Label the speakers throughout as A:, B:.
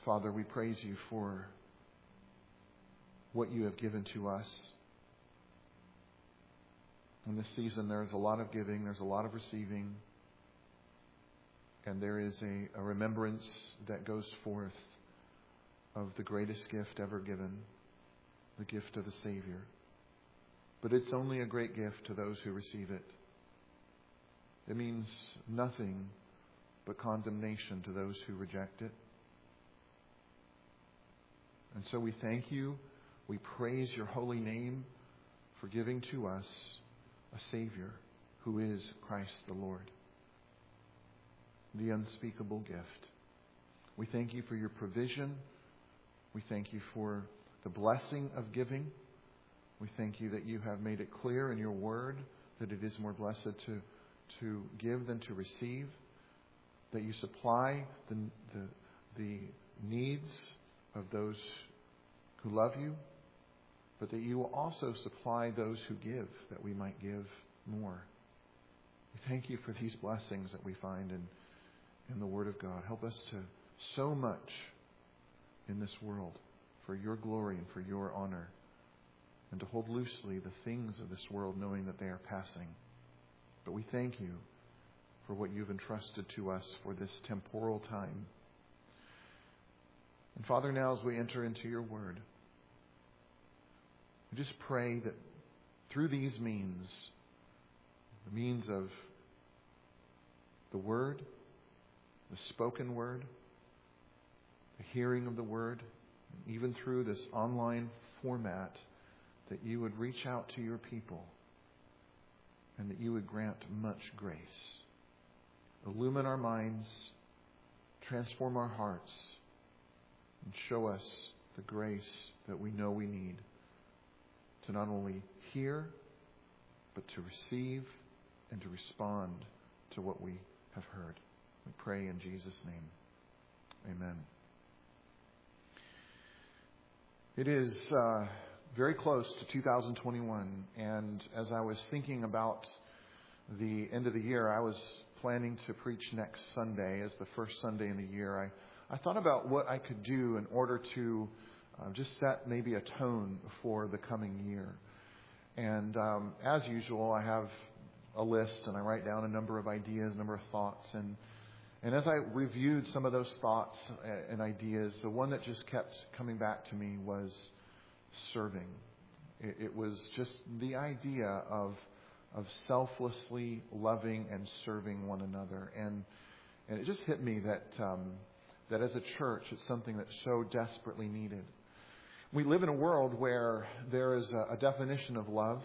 A: Father, we praise you for what you have given to us. In this season, there's a lot of giving, there's a lot of receiving, and there is a remembrance that goes forth of the greatest gift ever given, the gift of the Savior. But it's only a great gift to those who receive it. It means nothing but condemnation to those who reject it. And so we thank you, we praise your holy name for giving to us a Savior who is Christ the Lord, the unspeakable gift. We thank you for your provision. We thank you for the blessing of giving. We thank you that you have made it clear in your word that it is more blessed to give than to receive, that you supply the needs of those who love you, but that you will also supply those who give, that we might give more. We thank you for these blessings that we find in the Word of God. Help us to sow much in this world for your glory and for your honor, and to hold loosely the things of this world, knowing that they are passing. But we thank you for what you've entrusted to us for this temporal time. And Father, now as we enter into your word, we just pray that through these means, the means of the word, the spoken word, the hearing of the word, and even through this online format, that you would reach out to your people and that you would grant much grace. Illumine our minds, transform our hearts, and show us the grace that we know we need to not only hear, but to receive and to respond to what we have heard. We pray in Jesus' name. Amen. It is very close to 2021, and as I was thinking about the end of the year, I was planning to preach next Sunday as the first Sunday in the year. I thought about what I could do in order to just set maybe a tone for the coming year. And as usual, I have a list and I write down a number of ideas, a number of thoughts. And as I reviewed some of those thoughts and ideas, the one that just kept coming back to me was serving. It was just the idea of selflessly loving and serving one another. And it just hit me that as a church, it's something that's so desperately needed. We live in a world where there is a definition of love.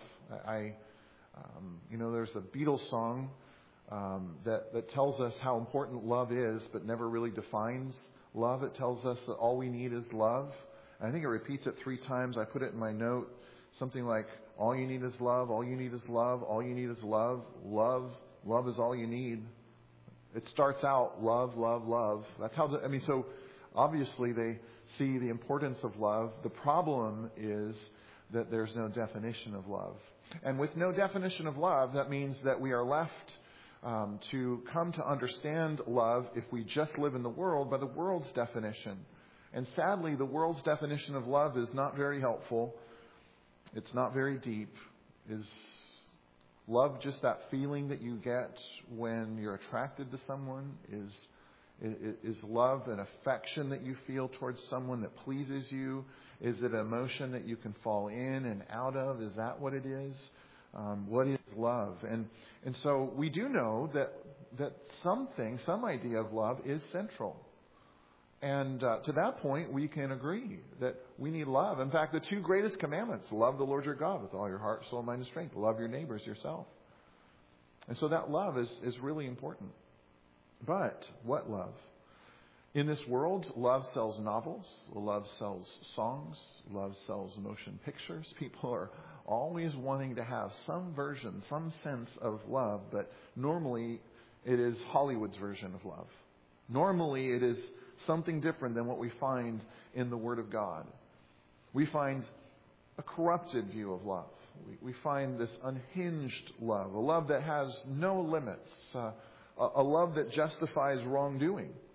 A: There's a Beatles song that tells us how important love is, but never really defines love. It tells us that all we need is love. I think it repeats it 3 times. I put it in my note, something like, all you need is love, all you need is love, all you need is love, love is all you need. It starts out love, love, love. That's how, so obviously they see the importance of love. The problem is that there's no definition of love. And with no definition of love, that means that we are left to come to understand love, if we just live in the world, by the world's definition. And sadly, the world's definition of love is not very helpful. It's not very deep. Is love just that feeling that you get when you're attracted to someone? Is love an affection that you feel towards someone that pleases you? Is it an emotion that you can fall in and out of? Is that what it is? What is love? And so we do know that some idea of love is central. And to that point, we can agree that we need love. In fact, the 2 greatest commandments, love the Lord your God with all your heart, soul, mind, and strength. Love your neighbors yourself. And so that love is really important. But what love? In this world, love sells novels, love sells songs, love sells motion pictures. People are always wanting to have some version, some sense of love, but normally it is Hollywood's version of love. Normally it is something different than what we find in the Word of God. We find a corrupted view of love. We find this unhinged love, a love that has no limits, a love that justifies wrongdoing,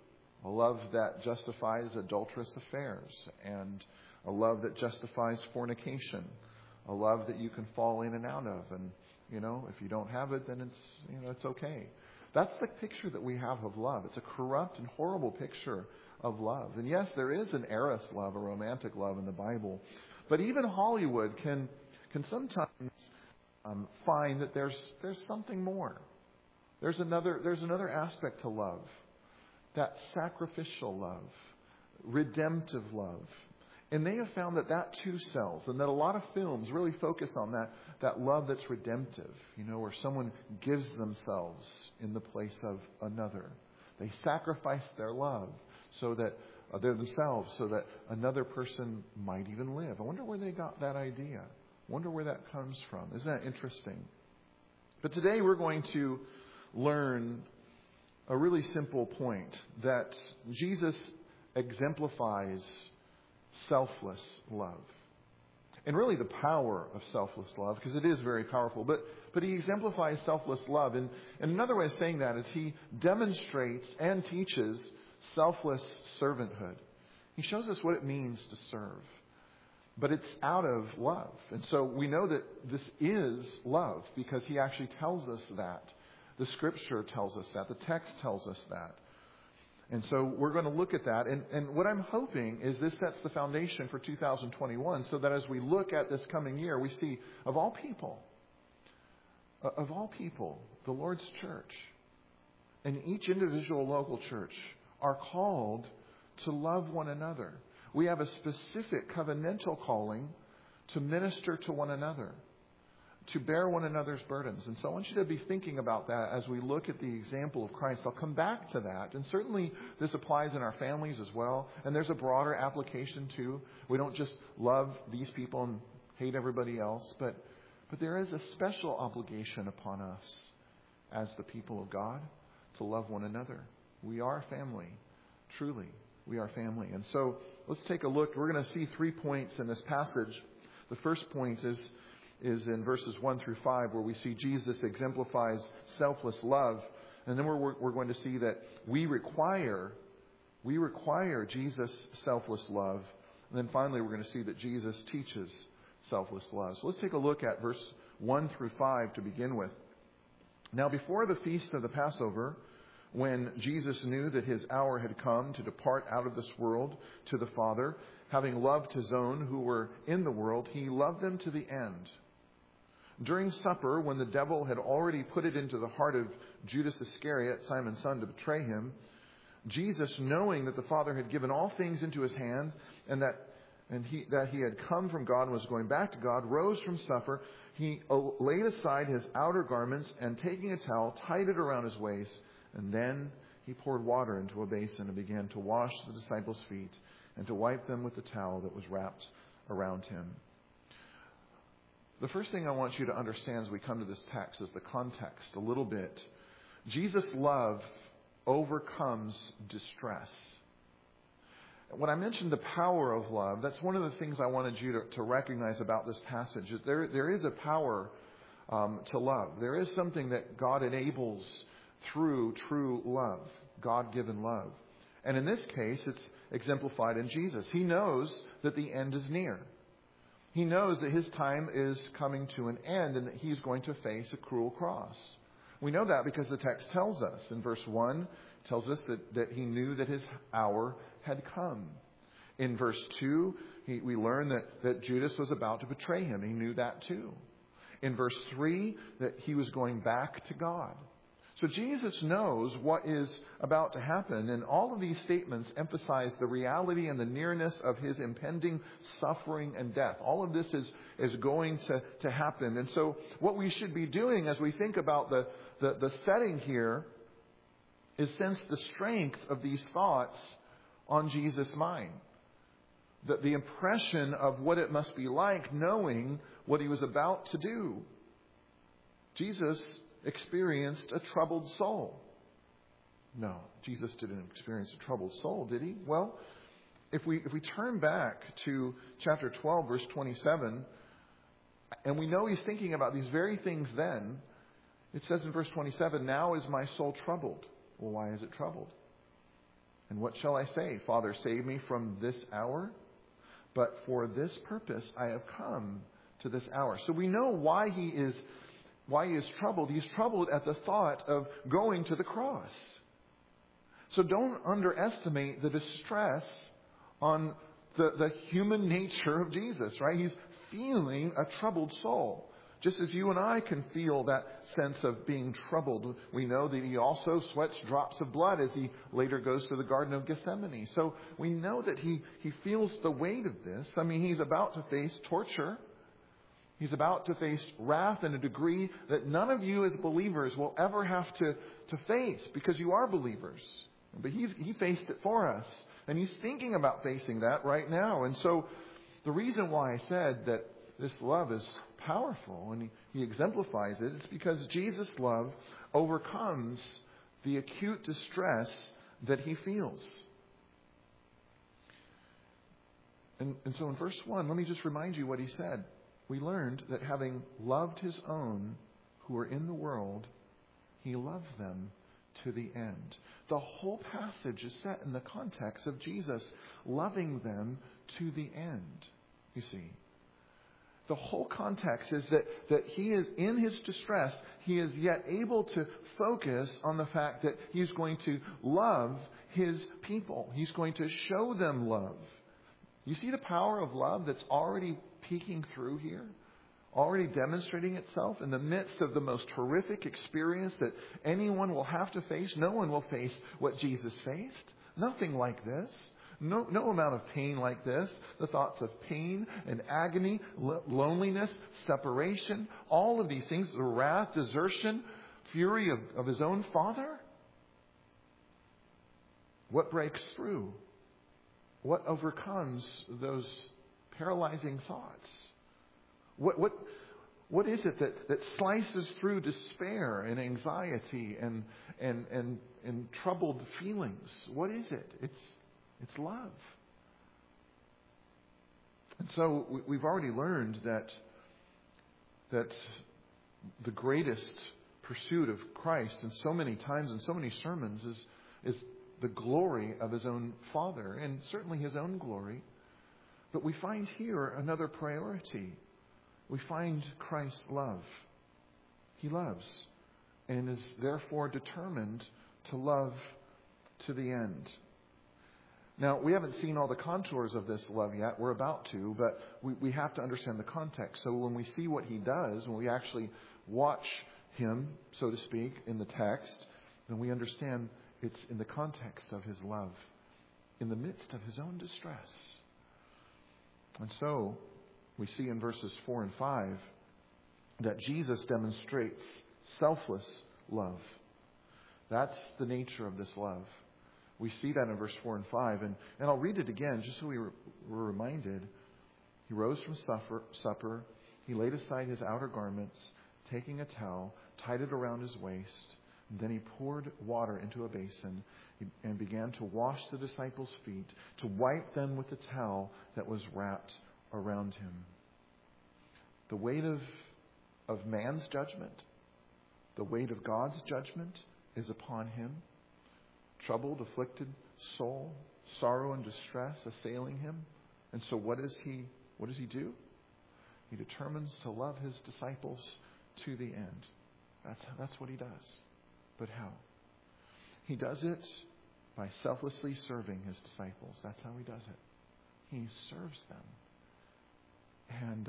A: a love that justifies adulterous affairs, and a love that justifies fornication, a love that you can fall in and out of. And, if you don't have it, then it's okay. That's the picture that we have of love. It's a corrupt and horrible picture of love. And yes, there is an eros love, a romantic love in the Bible. But even Hollywood can sometimes find that there's something more. There's another aspect to love. That sacrificial love, redemptive love. And they have found that too sells, and that a lot of films really focus on that love that's redemptive, where someone gives themselves in the place of another. They sacrifice their love so that themselves, so that another person might even live. I wonder where they got that idea. I wonder where that comes from. Isn't that interesting? But today we're going to learn a really simple point, that Jesus exemplifies selfless love. And really the power of selfless love, because it is very powerful. But he exemplifies selfless love. And another way of saying that is he demonstrates and teaches selfless servanthood. He shows us what it means to serve. But it's out of love. And so we know that this is love because he actually tells us that. The Scripture tells us that. The text tells us that. And so we're going to look at that. And what I'm hoping is this sets the foundation for 2021 so that as we look at this coming year, we see, of all people, the Lord's church and each individual local church are called to love one another. We have a specific covenantal calling to minister to one another, to bear one another's burdens. And so I want you to be thinking about that as we look at the example of Christ. I'll come back to that. And certainly this applies in our families as well. And there's a broader application too. We don't just love these people and hate everybody else. But there is a special obligation upon us as the people of God to love one another. We are family. Truly, we are family. And so let's take a look. We're going to see 3 points in this passage. The first point is in verses 1 through 5, where we see Jesus exemplifies selfless love. And then we're going to see that we require Jesus' selfless love. And then finally, we're going to see that Jesus teaches selfless love. So let's take a look at verse 1 through 5 to begin with. Now, before the feast of the Passover, when Jesus knew that his hour had come to depart out of this world to the Father, having loved his own who were in the world, he loved them to the end. During supper, when the devil had already put it into the heart of Judas Iscariot, Simon's son, to betray him, Jesus, knowing that the Father had given all things into his hand, and that he had come from God and was going back to God, rose from supper. He laid aside his outer garments, and taking a towel, tied it around his waist. And then he poured water into a basin and began to wash the disciples' feet and to wipe them with the towel that was wrapped around him. The first thing I want you to understand as we come to this text is the context a little bit. Jesus' love overcomes distress. When I mentioned the power of love, that's one of the things I wanted you to recognize about this passage. There is a power to love. There is something that God enables through true love, God-given love. And in this case, it's exemplified in Jesus. He knows that the end is near. He knows that his time is coming to an end and that he's going to face a cruel cross. We know that because the text tells us. In verse 1, it tells us that he knew that his hour had come. In verse 2, we learn that Judas was about to betray him. He knew that too. In verse 3, that he was going back to God. So Jesus knows what is about to happen, and all of these statements emphasize the reality and the nearness of his impending suffering and death. All of this is going to happen. And so what we should be doing as we think about the setting here is sense the strength of these thoughts on Jesus' mind. The impression of what it must be like knowing what he was about to do. Jesus experienced a troubled soul. No, Jesus didn't experience a troubled soul, did he? Well, if we turn back to chapter 12, verse 27, and we know he's thinking about these very things then, it says in verse 27, "Now is my soul troubled." Well, why is it troubled? And what shall I say? Father, save me from this hour? But for this purpose I have come to this hour. So we know why he is troubled. He's troubled at the thought of going to the cross. So don't underestimate the distress on the human nature of Jesus, right? He's feeling a troubled soul. Just as you and I can feel that sense of being troubled, we know that he also sweats drops of blood as he later goes to the Garden of Gethsemane. So we know that he feels the weight of this. I mean, he's about to face torture. He's about to face wrath in a degree that none of you as believers will ever have to face, because you are believers. But he faced it for us. And he's thinking about facing that right now. And so the reason why I said that this love is powerful and he exemplifies it, it's because Jesus' love overcomes the acute distress that he feels. And so in verse 1, let me just remind you what he said. We learned that having loved his own who were in the world, he loved them to the end. The whole passage is set in the context of Jesus loving them to the end, you see. The whole context is that he is in his distress. He is yet able to focus on the fact that he's going to love his people. He's going to show them love. You see the power of love that's already peeking through here? Already demonstrating itself in the midst of the most horrific experience that anyone will have to face. No one will face what Jesus faced. Nothing like this. No amount of pain like this. The thoughts of pain and agony, loneliness, separation, all of these things, the wrath, desertion, fury of his own Father. What breaks through? What overcomes those paralyzing thoughts? What is it that slices through despair and anxiety and troubled feelings? What is it? It's love. And so we've already learned that the greatest pursuit of Christ in so many times and so many sermons is the glory of his own Father, and certainly his own glory. But we find here another priority. We find Christ's love. He loves and is therefore determined to love to the end. Now, we haven't seen all the contours of this love yet. We're about to, but we have to understand the context. So when we see what he does, when we actually watch him, so to speak, in the text, then we understand it's in the context of his love, in the midst of his own distress. And so we see in verses 4 and 5 that Jesus demonstrates selfless love. That's the nature of this love. We see that in verse 4 and 5. And I'll read it again just so we're reminded. He rose from supper. He laid aside his outer garments, taking a towel, tied it around his waist. And then he poured water into a basin and began to wash the disciples' feet, to wipe them with the towel that was wrapped around him. The weight of man's judgment, the weight of God's judgment is upon him. Troubled, afflicted soul, sorrow and distress assailing him. And so what does he do? He determines to love his disciples to the end. That's what he does. But how? He does it by selflessly serving his disciples. That's how he does it. He serves them. And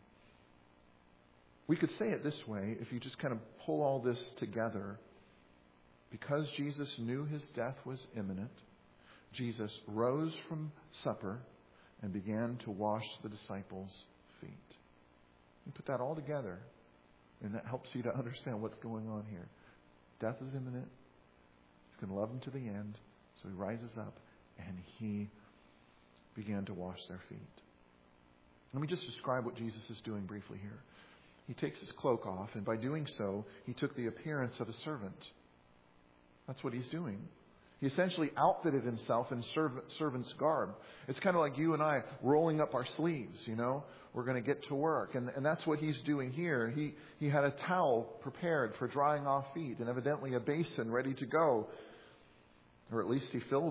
A: we could say it this way, if you just kind of pull all this together. Because Jesus knew his death was imminent, Jesus rose from supper and began to wash the disciples' feet. You put that all together, and that helps you to understand what's going on here. Death is imminent. He's going to love them to the end. So he rises up and he began to wash their feet. Let me just describe what Jesus is doing briefly here. He takes his cloak off, and by doing so, he took the appearance of a servant. That's what he's doing. He essentially outfitted himself in servant's garb. It's kind of like you and I rolling up our sleeves, you know. We're going to get to work. And that's what he's doing here. He had a towel prepared for drying off feet and evidently a basin ready to go. Or at least he filled it.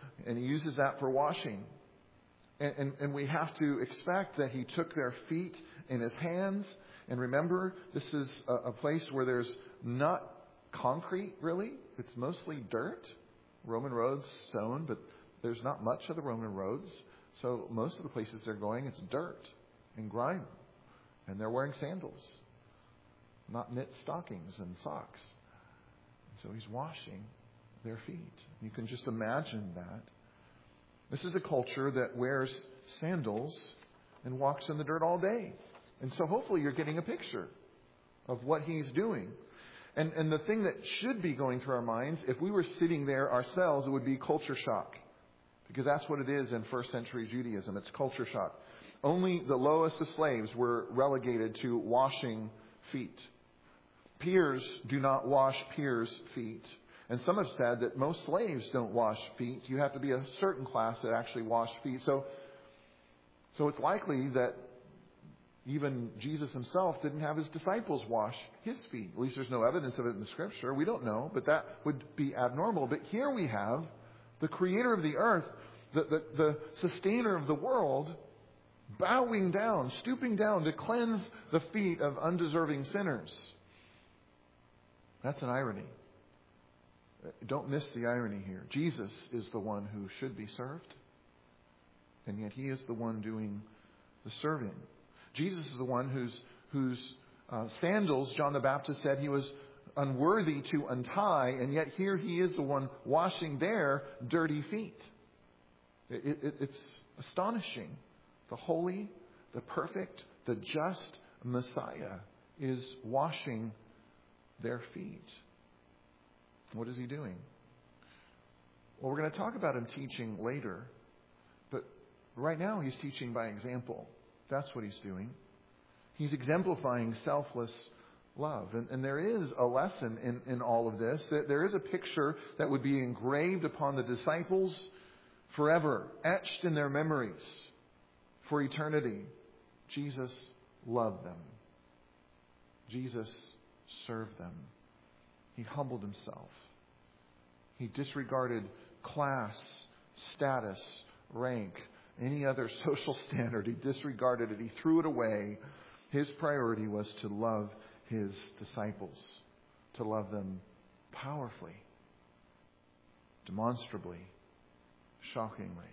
A: And he uses that for washing. And we have to expect that he took their feet in his hands. And remember, this is a place where there's not concrete, really. It's mostly dirt. Roman roads, stone, but there's not much of the Roman roads. So most of the places they're going, it's dirt and grime. And they're wearing sandals, not knit stockings and socks. And so he's washing their feet. You can just imagine that. This is a culture that wears sandals and walks in the dirt all day. And so hopefully you're getting a picture of what he's doing. And the thing that should be going through our minds, if we were sitting there ourselves, it would be culture shock. Because that's what it is in first century Judaism. It's culture shock. Only the lowest of slaves were relegated to washing feet. Peers do not wash peers' feet. And some have said that most slaves don't wash feet. You have to be a certain class that actually wash feet. So it's likely that even Jesus himself didn't have his disciples wash his feet. At least there's no evidence of it in the Scripture. We don't know, but that would be abnormal. But here we have the creator of the earth, the sustainer of the world, bowing down, stooping down to cleanse the feet of undeserving sinners. That's an irony. Don't miss the irony here. Jesus is the one who should be served, and yet he is the one doing the serving. Jesus is the one whose sandals, John the Baptist said, he was unworthy to untie, and yet here he is the one washing their dirty feet. It's astonishing. The holy, the perfect, the just Messiah is washing their feet. What is he doing? Well, we're going to talk about him teaching later, but right now he's teaching by example. That's what he's doing. He's exemplifying selfless love. And there is a lesson in all of this. That there is a picture that would be engraved upon the disciples forever, etched in their memories for eternity. Jesus loved them. Jesus served them. He humbled himself. He disregarded class, status, rank, any other social standard. He disregarded it. He threw it away. His priority was to love his disciples, to love them powerfully, demonstrably, shockingly.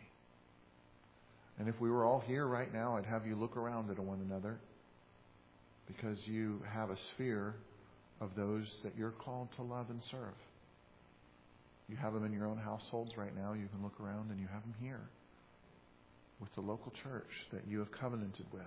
A: And if we were all here right now, I'd have you look around at one another, because you have a sphere of those that you're called to love and serve. You have them in your own households right now. You can look around, and you have them here with the local church that you have covenanted with.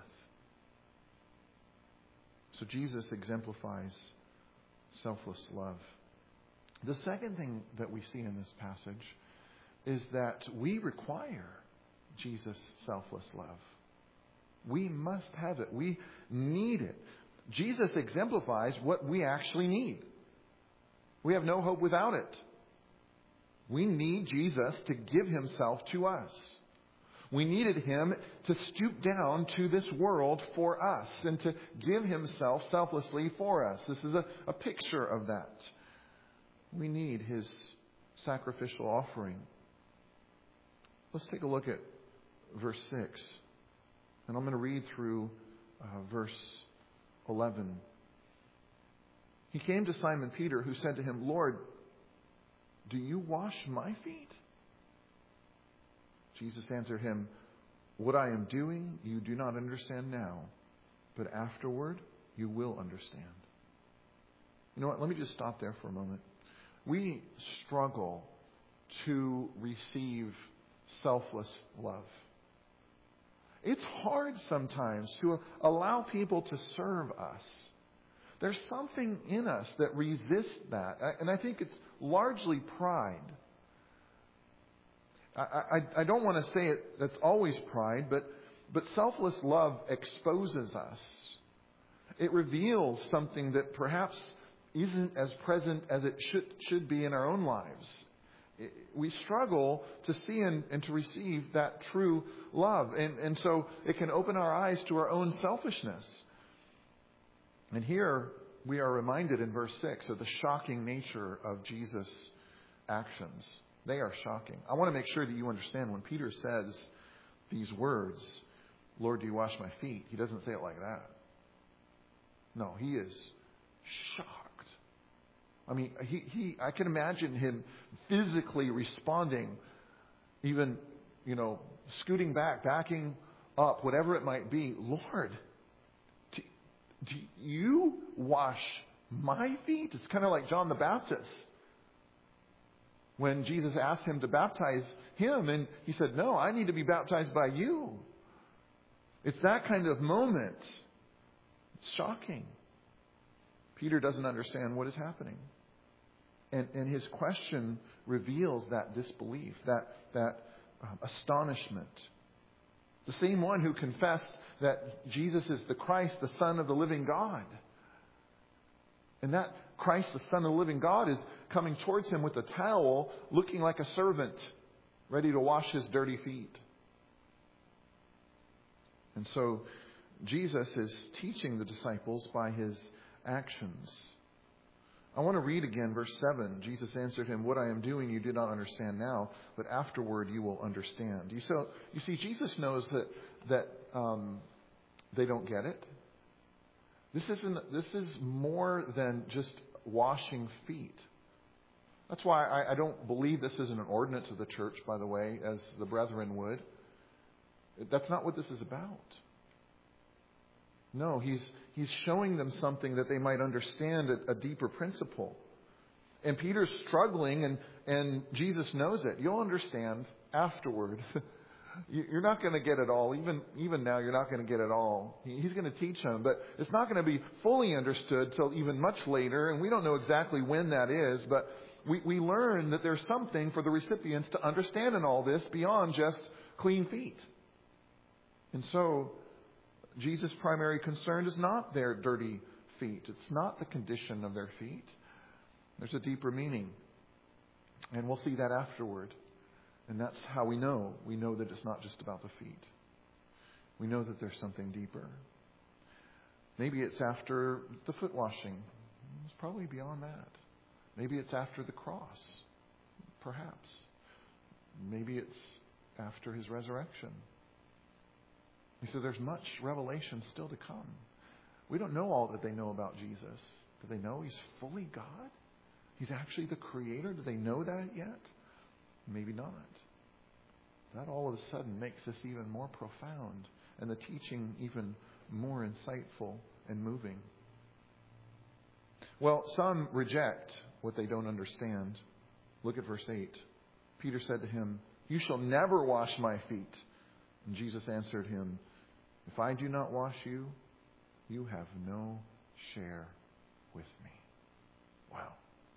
A: So Jesus exemplifies selfless love. The second thing that we see in this passage is that we require Jesus' selfless love. We must have it. We need it. Jesus exemplifies what we actually need. We have no hope without it. We need Jesus to give himself to us. We needed him to stoop down to this world for us and to give himself selflessly for us. This is a picture of that. We need his sacrificial offering. Let's take a look at verse 6. And I'm going to read through verse 11. He came to Simon Peter, who said to him, "Lord, do you wash my feet?" Jesus answered him, "What I am doing you do not understand now, but afterward you will understand." You know what? Let me just stop there for a moment. We struggle to receive selfless love. It's hard sometimes to allow people to serve us. There's something in us that resists that. And I think it's largely pride. I don't want to say it that's always pride, but selfless love exposes us. It reveals something that perhaps isn't as present as it should be in our own lives. We struggle to see and to receive that true love. And so it can open our eyes to our own selfishness. And here we are reminded in verse 6 of the shocking nature of Jesus' actions. They are shocking. I want to make sure that you understand when Peter says these words, Lord, do you wash my feet? He doesn't say it like that. No, he is shocked. I mean, I can imagine him physically responding, even, scooting back, backing up, whatever it might be. Lord, do you wash my feet? It's kind of like John the Baptist. When Jesus asked him to baptize him, and he said, no, I need to be baptized by you. It's that kind of moment. It's shocking. Peter doesn't understand what is happening. And his question reveals that disbelief, that astonishment. The same one who confessed that Jesus is the Christ, the Son of the living God. And that Christ, the Son of the living God, is coming towards him with a towel, looking like a servant, ready to wash his dirty feet. And so Jesus is teaching the disciples by his actions. I want to read again verse 7. Jesus answered him, what I am doing you do not understand now, but afterward you will understand. You see, Jesus knows that they don't get it. This is more than just washing feet. That's why I don't believe this is an ordinance of the church, by the way, as the brethren would. That's not what this is about. No, he's showing them something that they might understand a deeper principle. And Peter's struggling, and Jesus knows it. You'll understand afterward. You're not going to get it all. Even now, you're not going to get it all. He's going to teach them, but it's not going to be fully understood till even much later, and we don't know exactly when that is, but we learn that there's something for the recipients to understand in all this beyond just clean feet. And so, Jesus' primary concern is not their dirty feet. It's not the condition of their feet. There's a deeper meaning. And we'll see that afterward. And that's how we know. We know that it's not just about the feet. We know that there's something deeper. Maybe it's after the foot washing. It's probably beyond that. Maybe it's after the cross. Perhaps. Maybe it's after his resurrection. He said there's much revelation still to come. We don't know all that they know about Jesus. Do they know he's fully God? He's actually the Creator? Do they know that yet? Maybe not. That all of a sudden makes this even more profound and the teaching even more insightful and moving. Well, some reject what they don't understand. Look at verse 8. Peter said to him, you shall never wash my feet. And Jesus answered him, if I do not wash you, you have no share with me. Wow.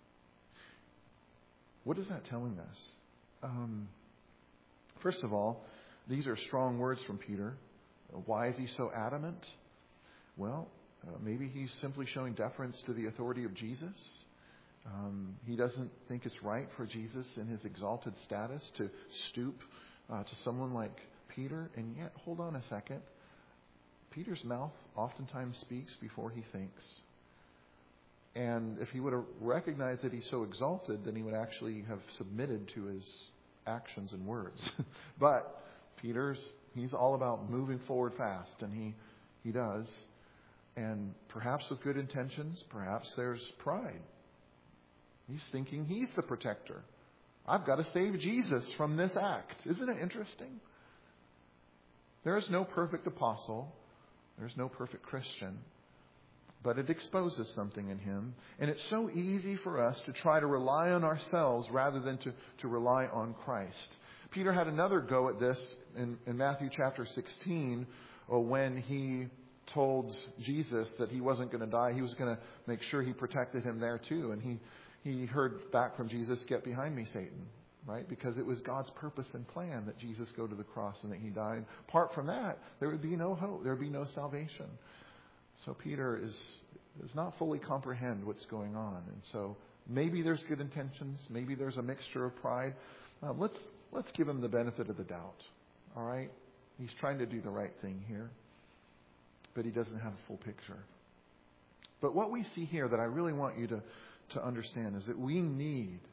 A: What is that telling us? First of all, these are strong words from Peter. Why is he so adamant? Well, maybe he's simply showing deference to the authority of Jesus. He doesn't think it's right for Jesus in his exalted status to stoop to someone like Peter. And yet, hold on a second. Peter's mouth oftentimes speaks before he thinks. And if he would have recognized that he's so exalted, then he would actually have submitted to his actions and words. But he's all about moving forward fast, and he does. And perhaps with good intentions, perhaps there's pride. He's thinking he's the protector. I've got to save Jesus from this act. Isn't it interesting? There is no perfect apostle. There's no perfect Christian. But it exposes something in him. And it's so easy for us to try to rely on ourselves rather than to rely on Christ. Peter had another go at this in Matthew chapter 16 when he told Jesus that he wasn't going to die. He was going to make sure he protected him there too. And he heard back from Jesus, get behind me, Satan. Right? Because it was God's purpose and plan that Jesus go to the cross and that he died. Apart from that, there would be no hope. There would be no salvation. So Peter does not fully comprehend what's going on. And so maybe there's good intentions. Maybe there's a mixture of pride. Let's give him the benefit of the doubt. All right? He's trying to do the right thing here. But he doesn't have a full picture. But what we see here that I really want you to understand is that we need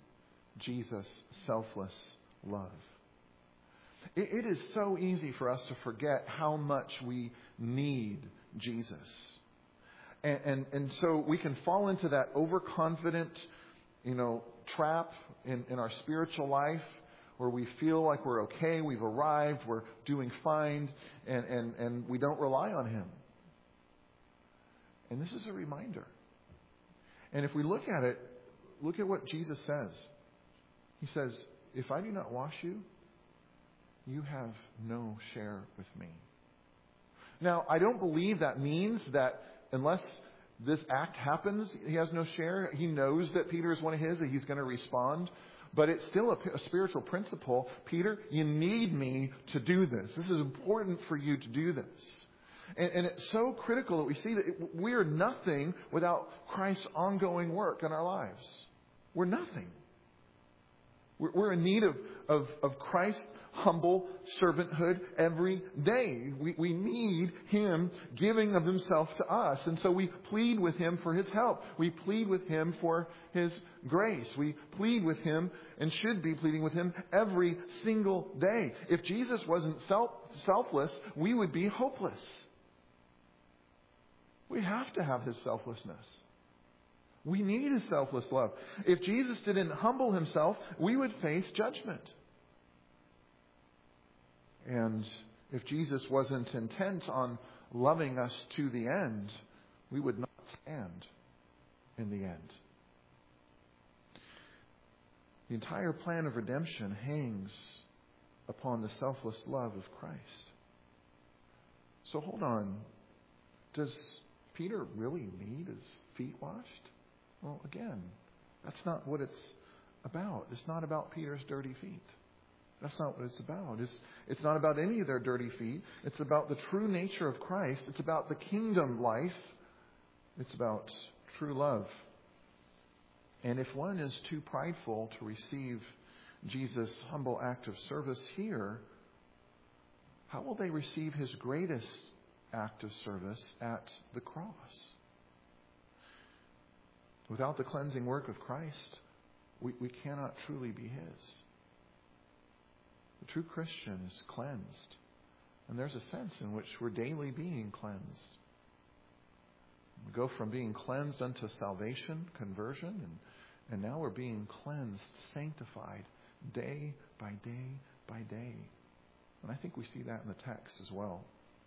A: Jesus' selfless love. It is so easy for us to forget how much we need Jesus. And so we can fall into that overconfident, trap in our spiritual life where we feel like we're okay, we've arrived, we're doing fine, and we don't rely on Him. And this is a reminder. And if we look at it, look at what Jesus says. He says, if I do not wash you, you have no share with me. Now, I don't believe that means that unless this act happens, he has no share. He knows that Peter is one of his, and he's going to respond. But it's still a spiritual principle. Peter, you need me to do this. This is important for you to do this. And it's so critical that we see that we are nothing without Christ's ongoing work in our lives. We're nothing. We're in need of Christ's humble servanthood every day. We need Him giving of Himself to us. And so we plead with Him for His help. We plead with Him for His grace. We plead with Him and should be pleading with Him every single day. If Jesus wasn't selfless, we would be hopeless. We have to have His selflessness. We need His selfless love. If Jesus didn't humble Himself, we would face judgment. And if Jesus wasn't intent on loving us to the end, we would not stand in the end. The entire plan of redemption hangs upon the selfless love of Christ. So hold on. Does Peter really need his feet washed? Well, again, that's not what it's about. It's not about Peter's dirty feet. That's not what it's about. It's not about any of their dirty feet. It's about the true nature of Christ. It's about the kingdom life. It's about true love. And if one is too prideful to receive Jesus' humble act of service here, how will they receive His greatest act of service at the cross? Without the cleansing work of Christ, we cannot truly be His. The true Christian is cleansed. And there's a sense in which we're daily being cleansed. We go from being cleansed unto salvation, conversion, and now we're being cleansed, sanctified, day by day by day. And I think we see that in the text as well.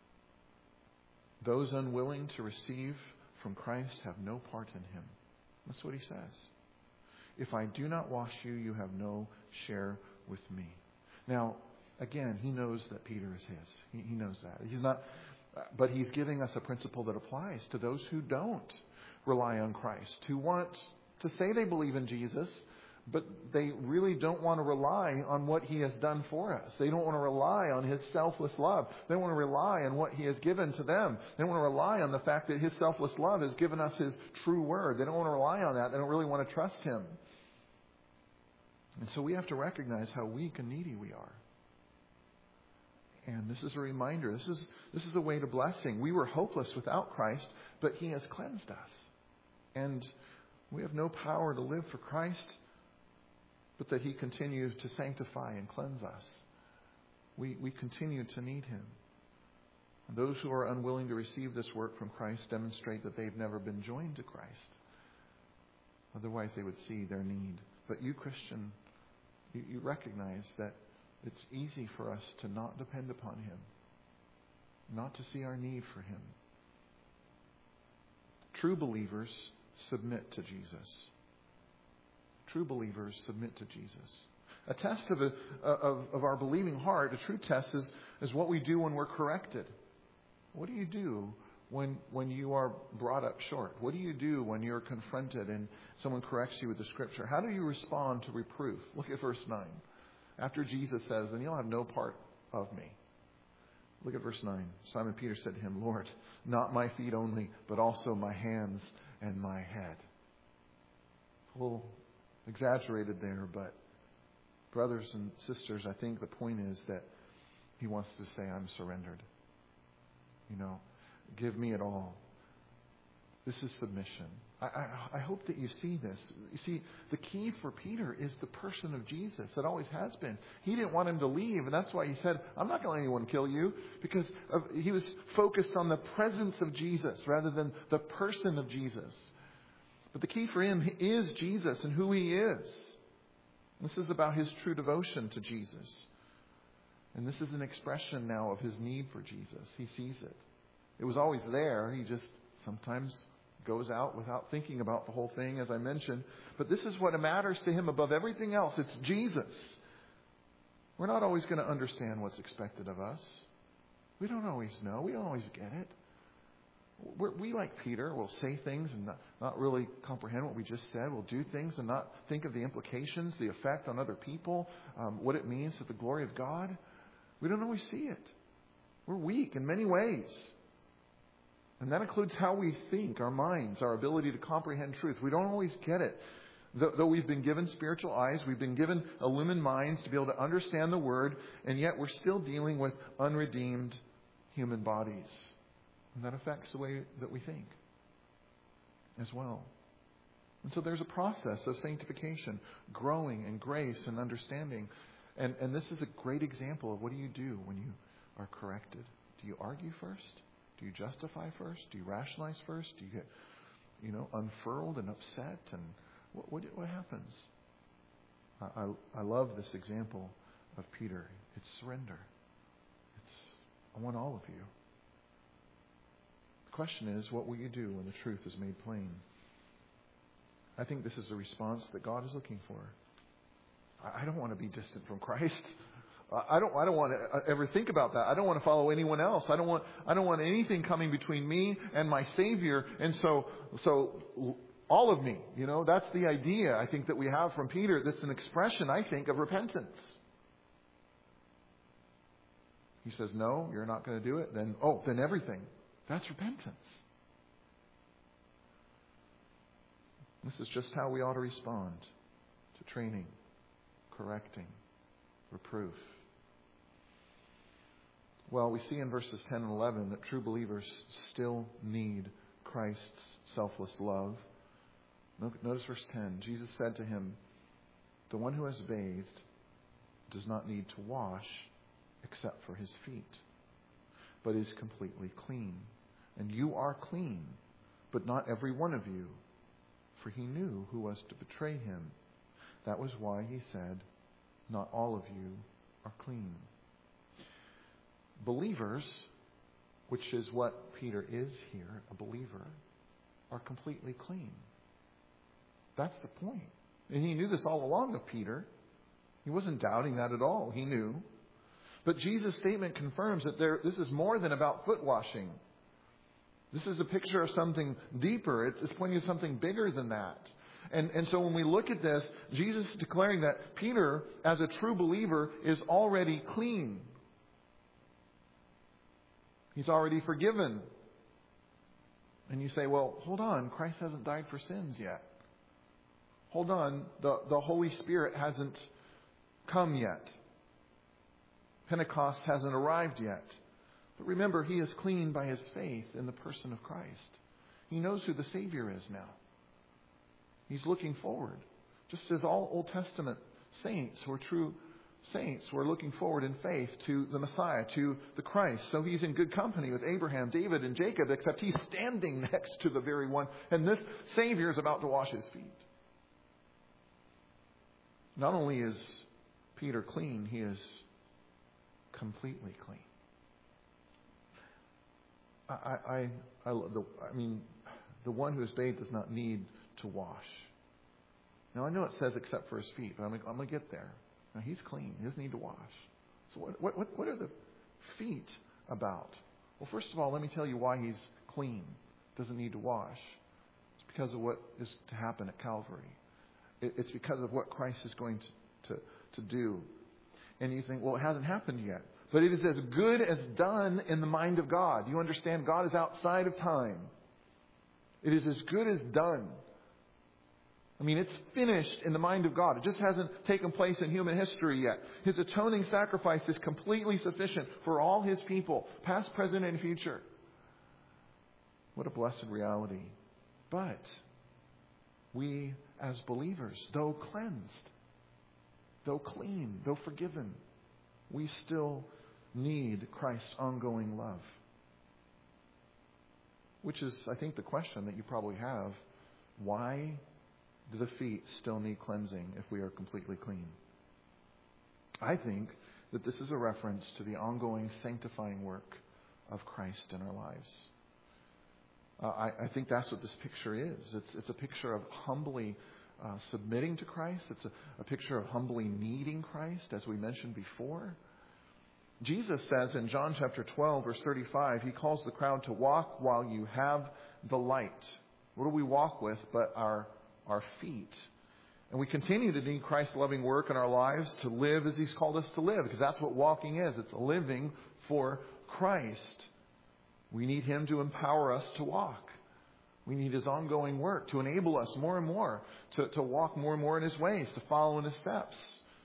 A: Those unwilling to receive from Christ have no part in Him. That's what He says. If I do not wash you, you have no share with me. Now, again, He knows that Peter is His. He knows that. He's not, but He's giving us a principle that applies to those who don't rely on Christ, who want to say they believe in Jesus, but they really don't want to rely on what He has done for us. They don't want to rely on His selfless love. They want to rely on what He has given to them. They want to rely on the fact that His selfless love has given us His true word. They don't want to rely on that. They don't really want to trust Him. And so we have to recognize how weak and needy we are. And this is a reminder. This is a way to blessing. We were hopeless without Christ, but He has cleansed us. And we have no power to live for Christ, but that He continues to sanctify and cleanse us. We continue to need Him. And those who are unwilling to receive this work from Christ demonstrate that they've never been joined to Christ. Otherwise, they would see their need. But you, Christian, you recognize that it's easy for us to not depend upon Him, not to see our need for Him. True believers submit to Jesus. True believers submit to Jesus. A test of our believing heart, a true test, is what we do when we're corrected. What do you do when you are brought up short? What do you do when you're confronted and someone corrects you with the Scripture? How do you respond to reproof? Look at verse 9. After Jesus says, "Then you'll have no part of me." Look at verse 9. Simon Peter said to Him, "Lord, not my feet only, but also my hands and my head." A little exaggerated there, but brothers and sisters, I think the point is that He wants to say, I'm surrendered. Give me it all. This is submission. I hope that you see this. You see, the key for Peter is the person of Jesus. It always has been. He didn't want him to leave, and that's why he said, I'm not going to let anyone kill you, because he was focused on the presence of Jesus rather than the person of Jesus. But the key for him is Jesus and who he is. This is about his true devotion to Jesus. And this is an expression now of his need for Jesus. He sees it. It was always there. He just sometimes goes out without thinking about the whole thing, as I mentioned. But this is what matters to him above everything else. It's Jesus. We're not always going to understand what's expected of us. We don't always know. We don't always get it. We, like Peter, will say things and not really comprehend what we just said. We'll do things and not think of the implications, the effect on other people, what it means to the glory of God. We don't always see it. We're weak in many ways. And that includes how we think, our minds, our ability to comprehend truth. We don't always get it. Though we've been given spiritual eyes, we've been given illumined minds to be able to understand the Word, and yet we're still dealing with unredeemed human bodies. And that affects the way that we think as well. And so there's a process of sanctification, growing in grace and understanding. And this is a great example of what do you do when you are corrected. Do you argue first? Do you justify first? Do you rationalize first? Do you get, unfurled and upset? And what happens? I love this example of Peter. It's surrender. I want all of you. The question is, what will you do when the truth is made plain? I think this is the response that God is looking for. I don't want to be distant from Christ. I don't want to ever think about that. I don't want to follow anyone else. I don't want anything coming between me and my Savior. And so all of me, that's the idea I think that we have from Peter. That's an expression, I think, of repentance. He says, no, you're not going to do it. Then everything. That's repentance. This is just how we ought to respond to training, correcting, reproof. Well, we see in verses 10 and 11 that true believers still need Christ's selfless love. Notice verse 10. Jesus said to him, the one who has bathed does not need to wash except for his feet, but is completely clean. And you are clean, but not every one of you. For he knew who was to betray him. That was why he said, not all of you are clean. Believers, which is what Peter is here, a believer, are completely clean. That's the point. And he knew this all along of Peter. He wasn't doubting that at all. He knew. But Jesus' statement confirms that this is more than about foot washing. This is a picture of something deeper. It's pointing to something bigger than that. And so when we look at this, Jesus is declaring that Peter, as a true believer, is already clean. He's already forgiven. And you say, well, hold on, Christ hasn't died for sins yet. Hold on, the Holy Spirit hasn't come yet. Pentecost hasn't arrived yet. But remember, he is clean by his faith in the person of Christ. He knows who the Savior is now. He's looking forward. Just as all Old Testament saints were true saints were looking forward in faith to the Messiah, to the Christ. So he's in good company with Abraham, David, and Jacob, except he's standing next to the very one. And this Savior is about to wash his feet. Not only is Peter clean, he is completely clean. The one who is bathed does not need to wash. Now, I know it says except for his feet, but I'm going to get there. Now, he's clean. He doesn't need to wash. So what are the feet about? Well, first of all, let me tell you why he's clean, doesn't need to wash. It's because of what is to happen at Calvary. It's because of what Christ is going to do. And you think, well, it hasn't happened yet. But it is as good as done in the mind of God. You understand, God is outside of time. It is as good as done. I mean, it's finished in the mind of God. It just hasn't taken place in human history yet. His atoning sacrifice is completely sufficient for all his people, past, present, and future. What a blessed reality. But we as believers, though cleansed, though clean, though forgiven, we still need Christ's ongoing love. Which is, I think, the question that you probably have. Why do the feet still need cleansing if we are completely clean? I think that this is a reference to the ongoing sanctifying work of Christ in our lives. I think that's what this picture is. It's a picture of humbly submitting to Christ. It's a picture of humbly needing Christ, as we mentioned before. Jesus says in John chapter 12, verse 35, He calls the crowd to walk while you have the light. What do we walk with but our feet? And we continue to need Christ's loving work in our lives to live as He's called us to live, because that's what walking is. It's living for Christ. We need Him to empower us to walk. We need His ongoing work to enable us more and more to walk more and more in His ways, to follow in His steps.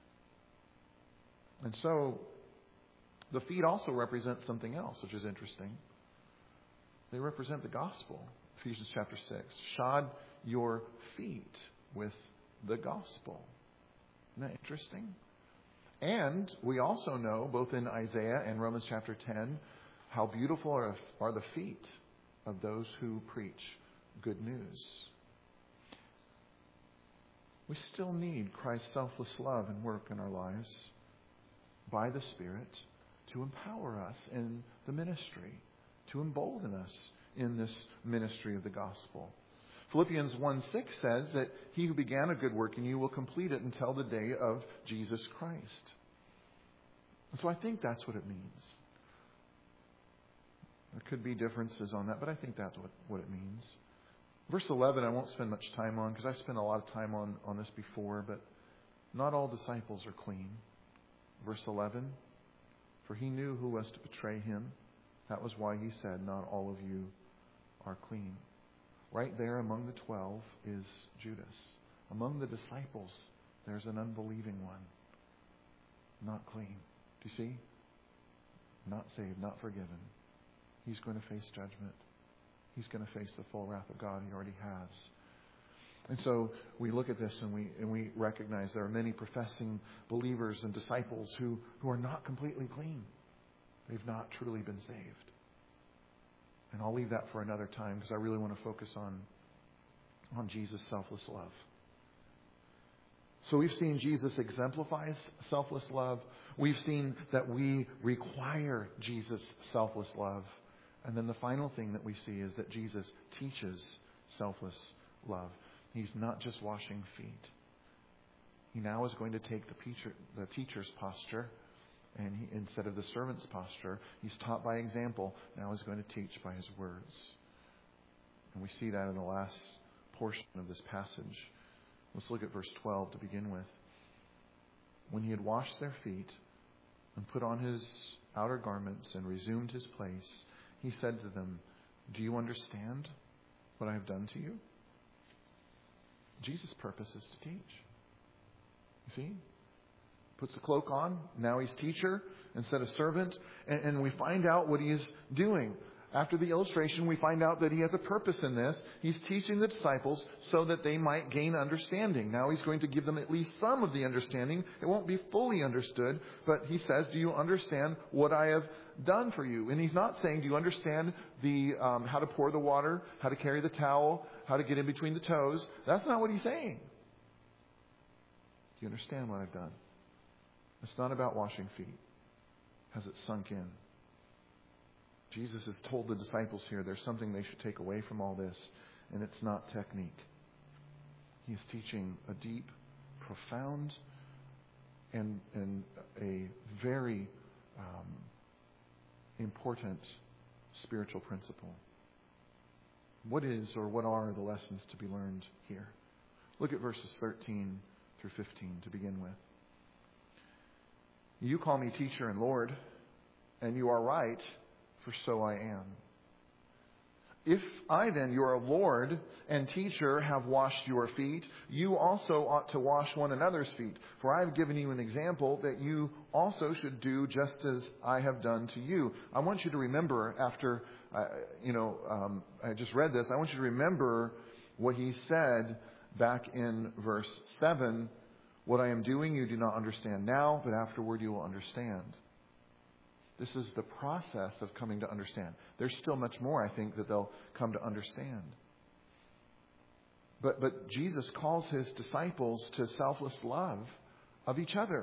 A: And so, the feet also represent something else, which is interesting. They represent the gospel. Ephesians chapter 6. Shod your feet with the gospel. Isn't that interesting? And we also know, both in Isaiah and Romans chapter 10, how beautiful are the feet of those who preach good news. We still need Christ's selfless love and work in our lives by the Spirit to empower us in the ministry, to embolden us in this ministry of the gospel. Philippians 1:6 says that He who began a good work in you will complete it until the day of Jesus Christ. And so I think that's what it means. There could be differences on that, but I think that's what it means. Verse 11 I won't spend much time on, because I spent a lot of time on this before, but not all disciples are clean. Verse 11, for He knew who was to betray Him. That was why He said, not all of you are clean. Right there among the 12 is Judas. Among the disciples, there's an unbelieving one. Not clean. Do you see? Not saved, not forgiven. He's going to face judgment. He's going to face the full wrath of God. He already has. And so we look at this and we recognize there are many professing believers and disciples who are not completely clean. They've not truly been saved. And I'll leave that for another time, because I really want to focus on Jesus' selfless love. So we've seen Jesus exemplifies selfless love. We've seen that we require Jesus' selfless love. And then the final thing that we see is that Jesus teaches selfless love. He's not just washing feet. He now is going to take the teacher's posture, and instead of the servant's posture, He's taught by example. Now He's going to teach by His words. And we see that in the last portion of this passage. Let's look at verse 12 to begin with. When He had washed their feet and put on His outer garments and resumed His place, He said to them, do you understand what I have done to you? Jesus' purpose is to teach. You see? Puts the cloak on. Now He's teacher instead of servant. And we find out what He is doing. After the illustration, we find out that He has a purpose in this. He's teaching the disciples so that they might gain understanding. Now He's going to give them at least some of the understanding. It won't be fully understood. But He says, do you understand what I have done for you? And He's not saying, do you understand how to pour the water, how to carry the towel, how to get in between the toes? That's not what He's saying. Do you understand what I've done? It's not about washing feet. Has it sunk in? Jesus has told the disciples here there's something they should take away from all this, and it's not technique. He is teaching a deep, profound, and a very important spiritual principle. What is or what are the lessons to be learned here? Look at verses 13 through 15 to begin with. You call me teacher and Lord, and you are right, for so I am. If I then, your Lord and teacher, have washed your feet, you also ought to wash one another's feet. For I have given you an example that you also should do just as I have done to you. I want you to remember after, I just read this, I want you to remember what He said back in verse 7, what I am doing you do not understand now, but afterward you will understand. This is the process of coming to understand. There's still much more, I think, that they'll come to understand. But Jesus calls his disciples to selfless love of each other.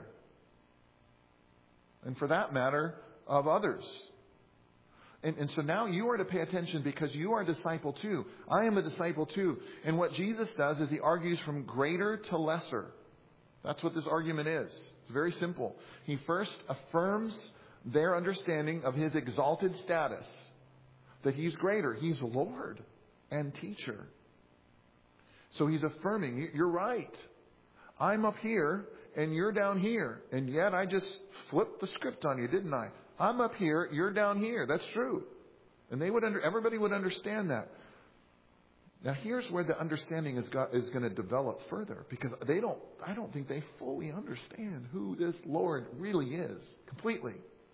A: And for that matter, of others. And so now you are to pay attention because you are a disciple too. I am a disciple too. And what Jesus does is he argues from greater to lesser. That's what this argument is. It's very simple. He first affirms their understanding of his exalted status. That he's greater. He's Lord and teacher. So he's affirming, you're right. I'm up here and you're down here. And yet I just flipped the script on you, didn't I? I'm up here, you're down here. That's true. And everybody would understand that. Now here's where the understanding is going to develop further. Because I don't think they fully understand who this Lord really is. Completely.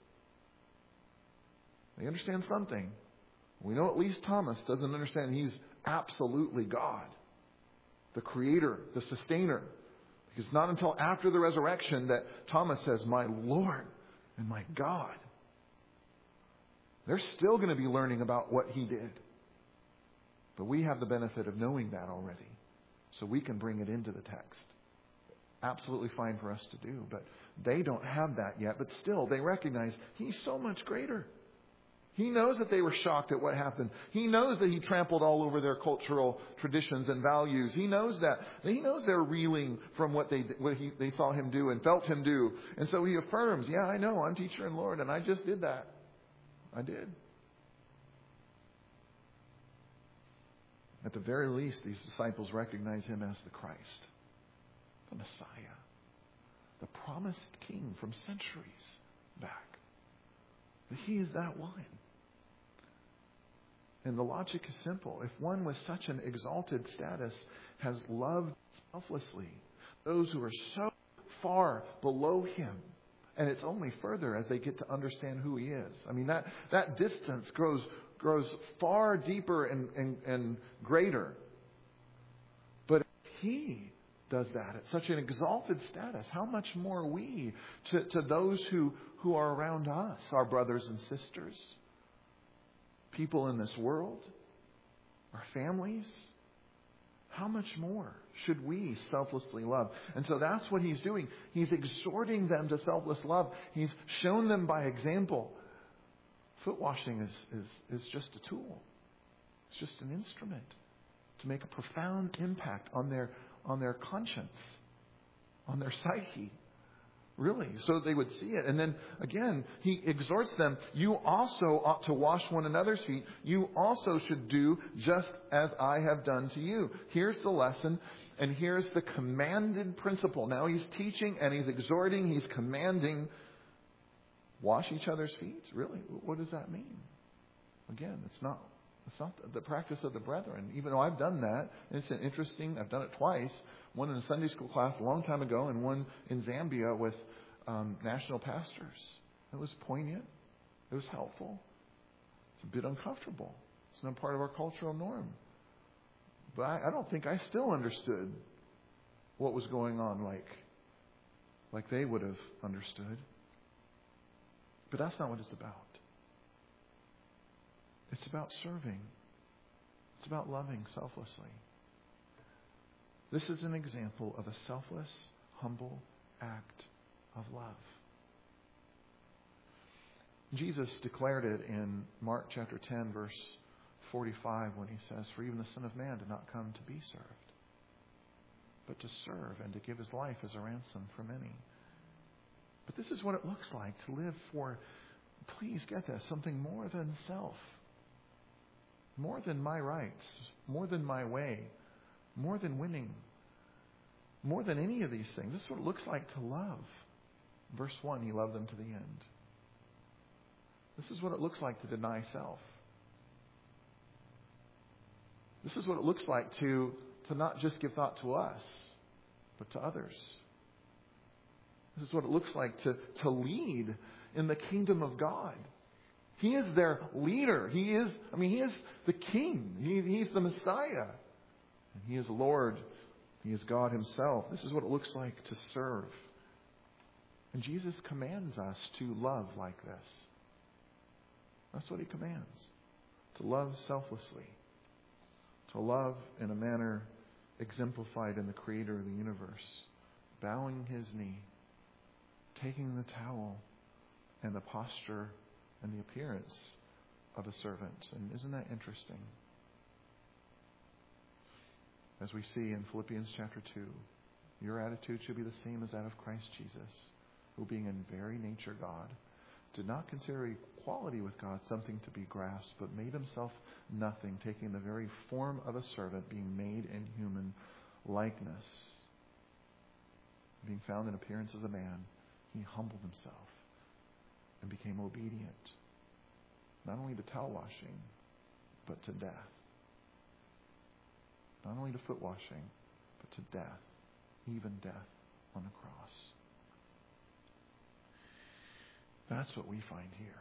A: They understand something. We know at least Thomas doesn't understand he's absolutely God. The creator, the sustainer. Because not until after the resurrection that Thomas says, my Lord and my God. They're still going to be learning about what he did. But we have the benefit of knowing that already. So we can bring it into the text. Absolutely fine for us to do. But they don't have that yet. But still, they recognize he's so much greater. He knows that they were shocked at what happened. He knows that he trampled all over their cultural traditions and values. He knows that. He knows they're reeling from what they saw him do and felt him do. And so he affirms, yeah, I know, I'm teacher and Lord, and I just did that. I did. At the very least, these disciples recognize him as the Christ, the Messiah, the promised King from centuries back. That he is that one. And the logic is simple. If one with such an exalted status has loved selflessly those who are so far below him, and it's only further as they get to understand who he is. I mean, that distance grows far deeper and greater. But if he does that at such an exalted status, how much more we to those who are around us, our brothers and sisters, people in this world, our families. How much more should we selflessly love? And so that's what he's doing. He's exhorting them to selfless love. He's shown them by example. Foot washing is just a tool. It's just an instrument to make a profound impact on their conscience, on their psyche. Really, so they would see it. And then, again, he exhorts them, you also ought to wash one another's feet. You also should do just as I have done to you. Here's the lesson, and here's the commanded principle. Now he's teaching and he's exhorting, he's commanding. Wash each other's feet? Really? What does that mean? Again, it's not the practice of the brethren. Even though I've done that, it's interesting. I've done it twice. One in a Sunday school class a long time ago, and one in Zambia with national pastors. It was poignant. It was helpful. It's a bit uncomfortable. It's not part of our cultural norm. But I don't think I still understood what was going on like they would have understood. But that's not what it's about. It's about serving. It's about loving selflessly. This is an example of a selfless, humble act of love. Jesus declared it in Mark chapter 10, verse 45, when he says, "For even the Son of Man did not come to be served, but to serve and to give his life as a ransom for many." But this is what it looks like to live for, please get this, something more than self. More than my rights, more than my way, more than winning, more than any of these things. This is what it looks like to love. Verse 1, he loved them to the end. This is what it looks like to deny self. This is what it looks like to not just give thought to us, but to others. This is what it looks like to lead in the kingdom of God. He is their leader. He is the king. He's the Messiah. And he is Lord He is God himself. This is what it looks like to serve. And Jesus commands us to love like this. That's what he commands. To love selflessly. To love in a manner exemplified in the Creator of the universe. Bowing his knee. Taking the towel and the posture and the appearance of a servant. And isn't that interesting? As we see in Philippians chapter 2, your attitude should be the same as that of Christ Jesus, who being in very nature God, did not consider equality with God something to be grasped, but made himself nothing, taking the very form of a servant, being made in human likeness. Being found in appearance as a man, he humbled himself and became obedient, not only to towel washing, but to death. Not only to foot washing, but to death, even death on the cross. That's what we find here.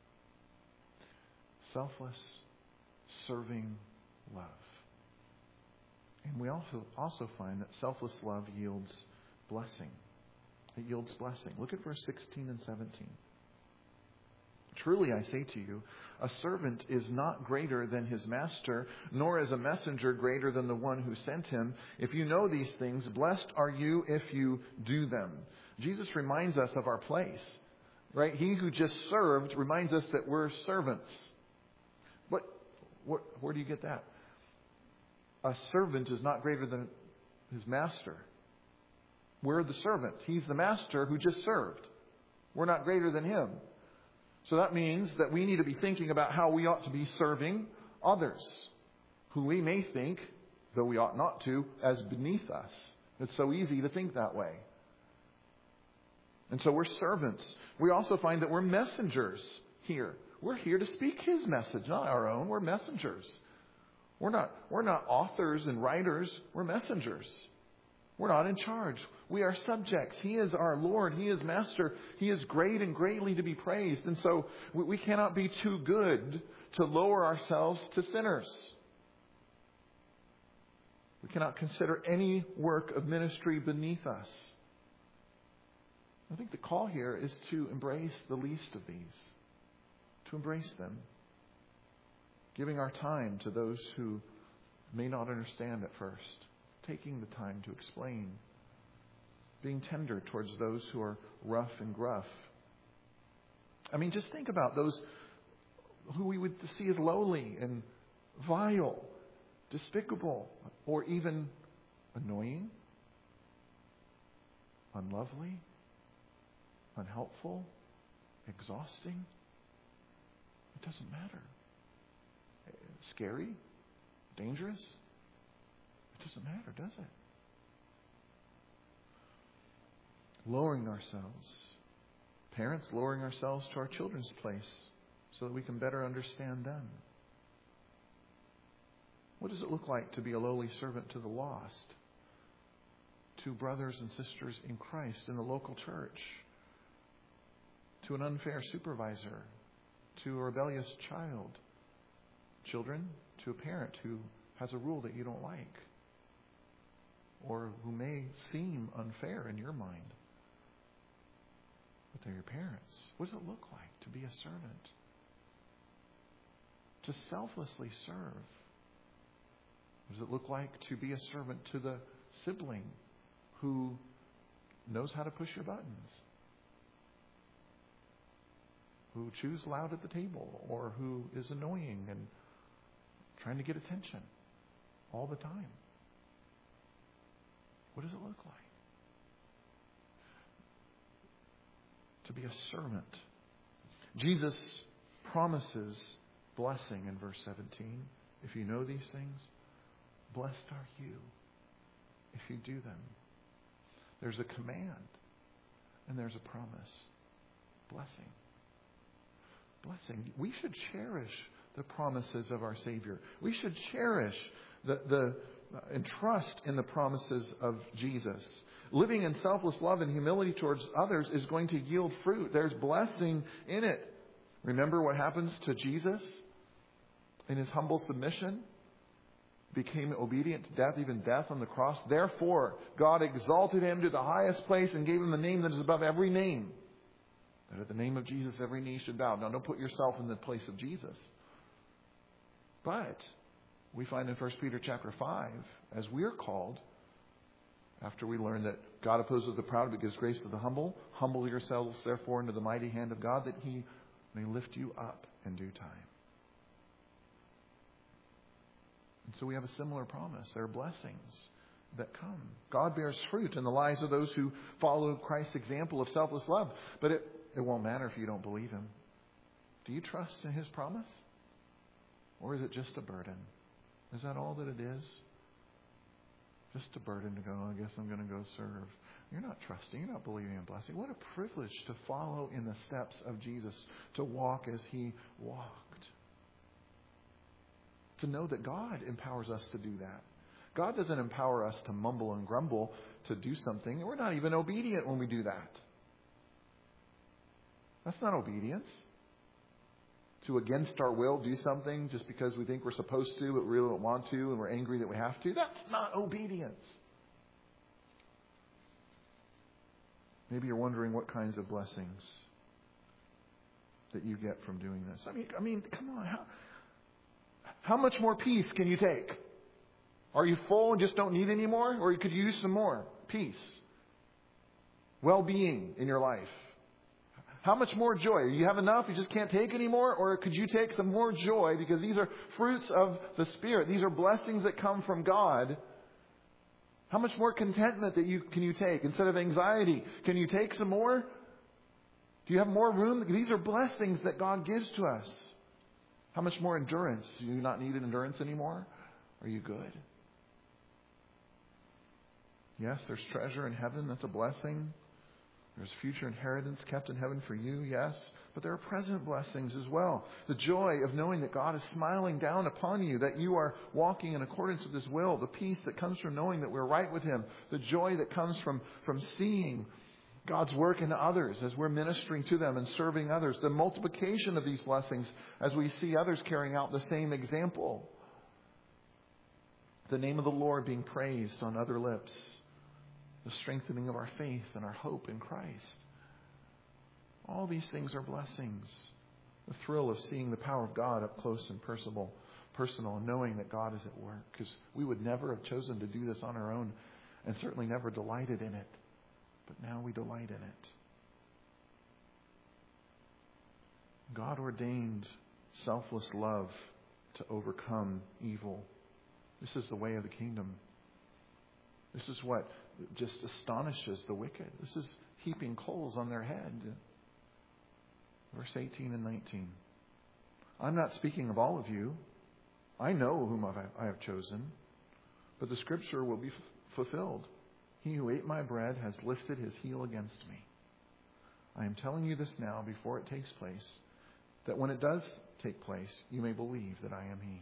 A: Selfless, serving love. And we also find that selfless love yields blessing. It yields blessing. Look at verse 16 and 17. Truly I say to you, a servant is not greater than his master, nor is a messenger greater than the one who sent him. If you know these things, blessed are you if you do them. Jesus reminds us of our place. Right? He who just served reminds us that we're servants. But where do you get that? A servant is not greater than his master. We're the servant. He's the master who just served. We're not greater than him. So that means that we need to be thinking about how we ought to be serving others, who we may think, though we ought not to, as beneath us. It's so easy to think that way. And so we're servants. We also find that we're messengers here. We're here to speak his message, not our own. We're messengers. We're not authors and writers. We're messengers. We're not in charge. We are subjects. He is our Lord. He is Master. He is great and greatly to be praised. And so we cannot be too good to lower ourselves to sinners. We cannot consider any work of ministry beneath us. I think the call here is to embrace the least of these. To embrace them. Giving our time to those who may not understand at first. Taking the time to explain. Being tender towards those who are rough and gruff. I mean, just think about those who we would see as lowly and vile, despicable, or even annoying, unlovely, unhelpful, exhausting. It doesn't matter. Scary, dangerous. It doesn't matter, does it? Lowering ourselves. Parents lowering ourselves to our children's place so that we can better understand them. What does it look like to be a lowly servant to the lost? To brothers and sisters in Christ in the local church? To an unfair supervisor? To a rebellious child? Children, to a parent who has a rule that you don't like, or who may seem unfair in your mind, but they're your parents. What does it look like to be a servant? To selflessly serve. What does it look like to be a servant to the sibling who knows how to push your buttons? Who chews loud at the table, or who is annoying and trying to get attention all the time? What does it look like to be a servant? Jesus promises blessing in verse 17. If you know these things, blessed are you if you do them. There's a command and there's a promise. Blessing. Blessing. We should cherish the promises of our Savior. We should cherish and trust in the promises of Jesus. Living in selfless love and humility towards others is going to yield fruit. There's blessing in it. Remember what happens to Jesus in his humble submission? became obedient to death, even death on the cross. Therefore, God exalted him to the highest place and gave him the name that is above every name. That at the name of Jesus, every knee should bow. Now, don't put yourself in the place of Jesus. But we find in 1 Peter chapter 5, as we are called, after we learn that God opposes the proud but gives grace to the humble, humble yourselves therefore into the mighty hand of God, that he may lift you up in due time. And so we have a similar promise. There are blessings that come. God bears fruit in the lives of those who follow Christ's example of selfless love. But it won't matter if you don't believe him. Do you trust in his promise? Or is it just a burden? Is that all that it is? Just a burden to go, I guess I'm going to go serve. You're not trusting. You're not believing in blessing. What a privilege to follow in the steps of Jesus, to walk as he walked. To know that God empowers us to do that. God doesn't empower us to mumble and grumble to do something. We're not even obedient when we do that. That's not obedience. To against our will do something just because we think we're supposed to but we really don't want to and we're angry that we have to. That's not obedience. Maybe you're wondering what kinds of blessings that you get from doing this. I mean, come on. How much more peace can you take? Are you full and just don't need any more? Or you could use some more peace, well-being in your life. How much more joy? You have enough, you just can't take any more? Or could you take some more joy? Because these are fruits of the Spirit. These are blessings that come from God. How much more contentment can you take? Instead of anxiety, can you take some more? Do you have more room? These are blessings that God gives to us. How much more endurance? Do you not need endurance anymore? Are you good? Yes, there's treasure in heaven. That's a blessing. There's future inheritance kept in heaven for you, yes. But there are present blessings as well. The joy of knowing that God is smiling down upon you, that you are walking in accordance with his will. The peace that comes from knowing that we're right with him. The joy that comes from seeing God's work in others as we're ministering to them and serving others. The multiplication of these blessings as we see others carrying out the same example. The name of the Lord being praised on other lips. The strengthening of our faith and our hope in Christ. All these things are blessings. The thrill of seeing the power of God up close and personal, and knowing that God is at work. Because we would never have chosen to do this on our own and certainly never delighted in it. But now we delight in it. God ordained selfless love to overcome evil. This is the way of the kingdom. This is what just astonishes the wicked. This is heaping coals on their head. Verse 18 and 19. I'm not speaking of all of you. I know whom I have chosen. But the scripture will be fulfilled. He who ate my bread has lifted his heel against me. I am telling you this now before it takes place, that when it does take place, you may believe that I am he.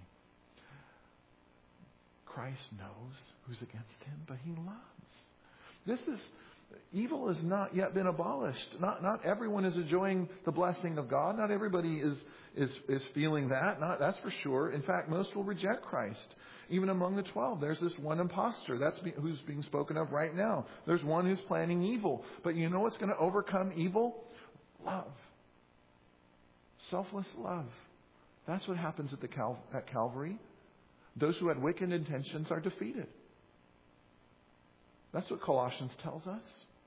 A: Christ knows who's against him, but he loves. Evil has not yet been abolished. Not everyone is enjoying the blessing of God. Not everybody is feeling that. That's for sure. In fact, most will reject Christ. Even among the 12, there's this one imposter. That's who's being spoken of right now. There's one who's planning evil. But you know what's going to overcome evil? Love. Selfless love. That's what happens at Calvary. Those who had wicked intentions are defeated. That's what Colossians tells us.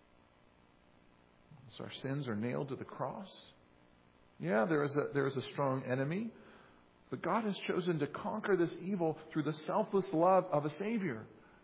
A: So our sins are nailed to the cross. Yeah, there is a strong enemy. But God has chosen to conquer this evil through the selfless love of a Savior.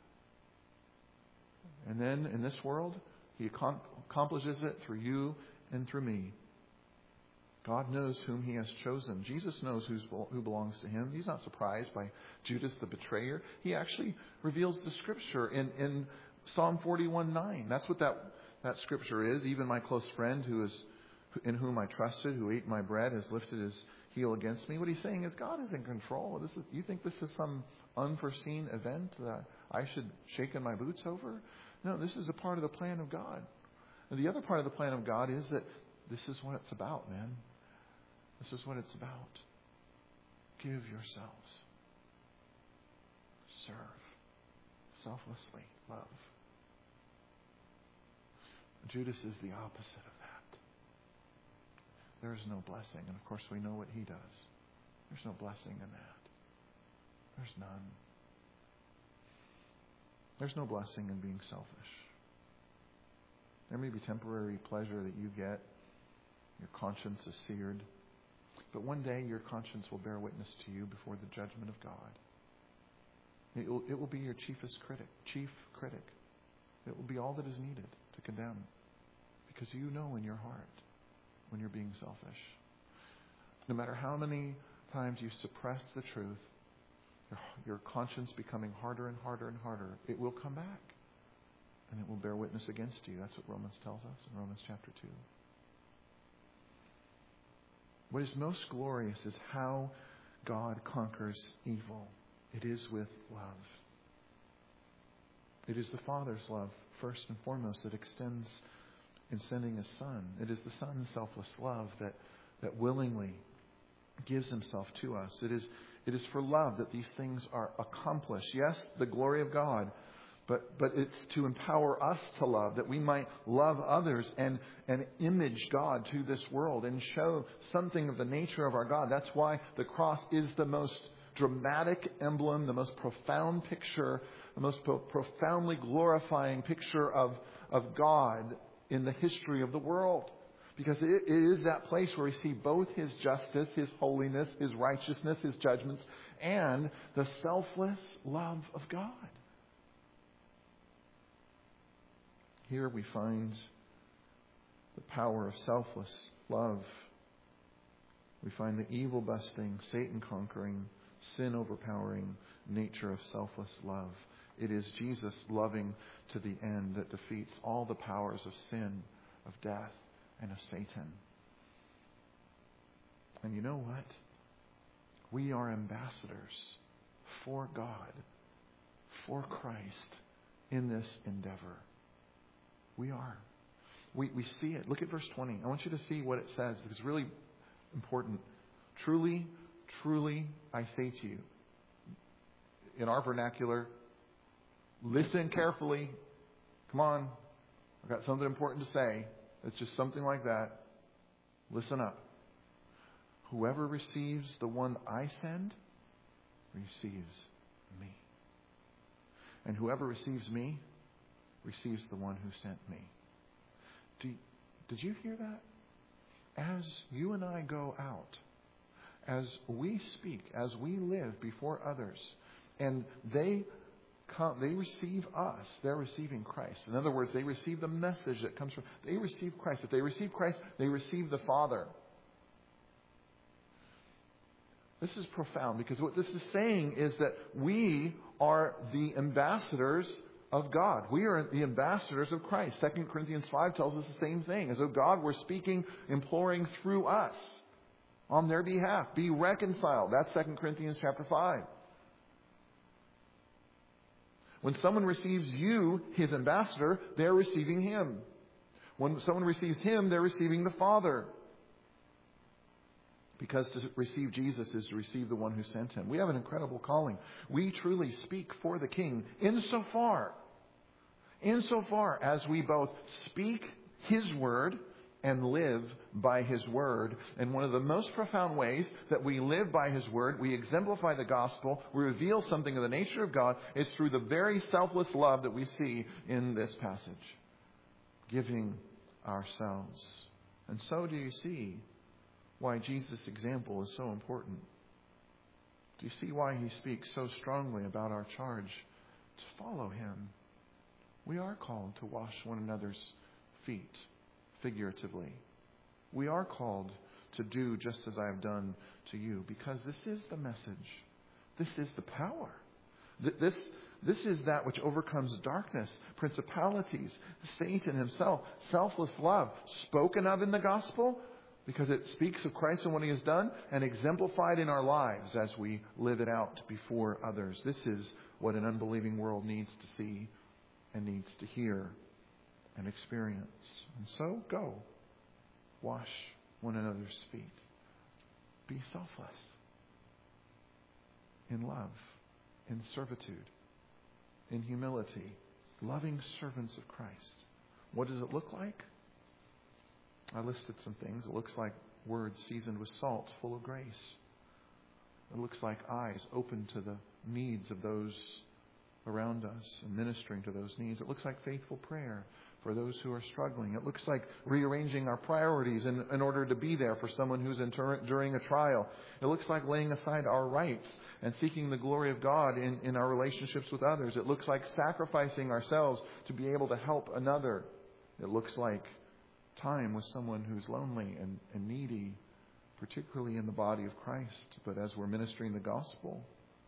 A: And then in this world, he accomplishes it through you and through me. God knows whom he has chosen. Jesus knows who belongs to him. He's not surprised by Judas the betrayer. He actually reveals the scripture in Psalm 41:9. That's what that scripture is. Even my close friend in whom I trusted, who ate my bread, has lifted his heel against me. What he's saying is God is in control. You think this is some unforeseen event that I should shake in my boots over? No, this is a part of the plan of God. And the other part of the plan of God is that this is what it's about, man. This is what it's about. Give yourselves. serve, selflessly love. Judas is the opposite of that. There is no blessing. And of course, we know what he does. There's no blessing in that. There's none. There's no blessing in being selfish. There may be temporary pleasure that you get. Your conscience is seared. But one day your conscience will bear witness to you before the judgment of God. It will be your chief critic. It will be all that is needed to condemn. Because you know in your heart when you're being selfish. No matter how many times you suppress the truth, your conscience becoming harder and harder and harder, it will come back. And it will bear witness against you. That's what Romans tells us in Romans chapter 2. What is most glorious is how God conquers evil. It is with love. It is the Father's love, first and foremost, that extends in sending His Son. It is the Son's selfless love that willingly gives Himself to us. It is for love that these things are accomplished. Yes, the glory of God, but it's to empower us to love, that we might love others and image God to this world and show something of the nature of our God. That's why the cross is the most dramatic emblem, the most profound picture, the most profoundly glorifying picture of God in the history of the world. Because it is that place where we see both His justice, His holiness, His righteousness, His judgments, and the selfless love of God. Here we find the power of selfless love. We find the evil busting, Satan conquering, sin overpowering nature of selfless love. It is Jesus loving to the end that defeats all the powers of sin, of death, and of Satan. And you know what? We are ambassadors for God, for Christ, in this endeavor. We are. We see it. Look at verse 20. I want you to see what it says. It's really important. Truly, truly, I say to you. In our vernacular, listen carefully. Come on. I've got something important to say. It's just something like that. Listen up. Whoever receives the one I send receives me. And whoever receives me receives the one who sent me. Did you hear that? As you and I go out, as we speak, as we live before others, and they receive us, they're receiving Christ. In other words, they receive the message that comes from, they receive Christ. If they receive Christ, they receive the Father. This is profound, because what this is saying is that we are the ambassadors of God. We are the ambassadors of Christ. 2 Corinthians 5 tells us the same thing. As though God were speaking, imploring through us on their behalf. Be reconciled. That's 2 Corinthians chapter 5. When someone receives you, His ambassador, they're receiving Him. When someone receives Him, they're receiving the Father. Because to receive Jesus is to receive the one who sent Him. We have an incredible calling. We truly speak for the King insofar as we both speak His word and live by His word. And one of the most profound ways that we live by His word, we exemplify the gospel, we reveal something of the nature of God, is through the very selfless love that we see in this passage. Giving ourselves. And so do you see why Jesus' example is so important? Do you see why He speaks so strongly about our charge to follow Him? We are called to wash one another's feet, figuratively. We are called to do just as I have done to you, because this is the message. This is the power. This is that which overcomes darkness, principalities, Satan himself, selfless love, spoken of in the gospel, because it speaks of Christ and what He has done, and exemplified in our lives as we live it out before others. This is what an unbelieving world needs to see and needs to hear and experience. And so, go. Wash one another's feet. Be selfless in love. in servitude, in humility, loving servants of Christ. What does it look like? I listed some things. It looks like words seasoned with salt, full of grace. It looks like eyes open to the needs of those around us and ministering to those needs. It looks like faithful prayer for those who are struggling. It looks like rearranging our priorities in order to be there for someone who's during a trial. It looks like laying aside our rights and seeking the glory of God in our relationships with others. It looks like sacrificing ourselves to be able to help another. It looks like time with someone who's lonely and needy, particularly in the body of Christ, but as we're ministering the gospel,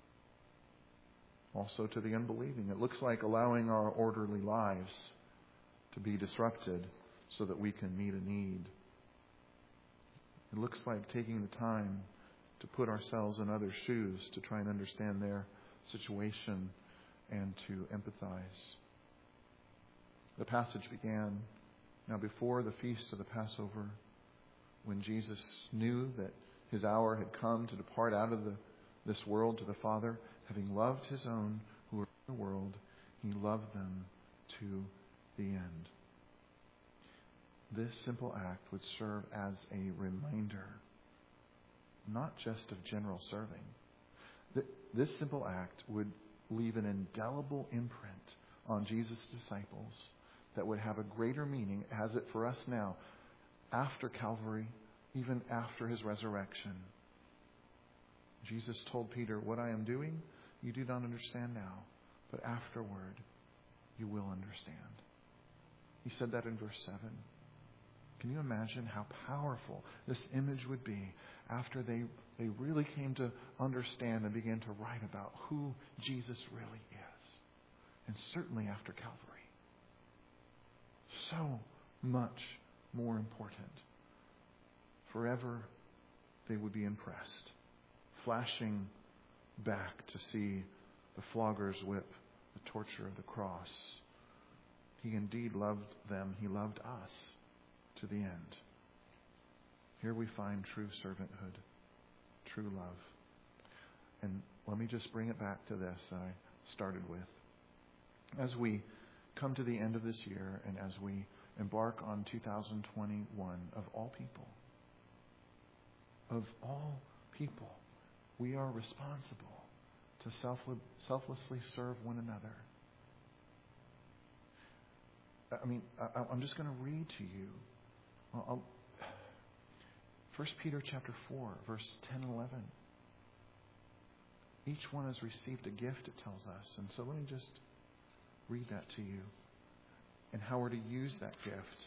A: also to the unbelieving. It looks like allowing our orderly lives to be disrupted so that we can meet a need. It looks like taking the time to put ourselves in others' shoes to try and understand their situation and to empathize. The passage began now before the feast of the Passover, when Jesus knew that his hour had come to depart out of this world to the Father. Having loved his own who were in the world, he loved them to the end. This simple act would serve as a reminder, not just of general serving. This simple act would leave an indelible imprint on Jesus' disciples that would have a greater meaning, has it for us now, after Calvary, even after his resurrection. Jesus told Peter, "What I am doing, you do not understand now, but afterward you will understand." He said that in verse 7. Can you imagine how powerful this image would be after they really came to understand and began to write about who Jesus really is? And certainly after Calvary. So much more important. Forever they would be impressed, flashing back to see the flogger's whip, the torture of the cross. He indeed loved them. He loved us to the end. Here we find true servanthood, true love. And let me just bring it back to this I started with. As we come to the end of this year and as we embark on 2021, of all people, we are responsible to selflessly serve one another. I'm just going to read to you 1 Peter chapter 4, verse 10 and 11. Each one has received a gift, it tells us. And so let me just read that to you and how we're to use that gift.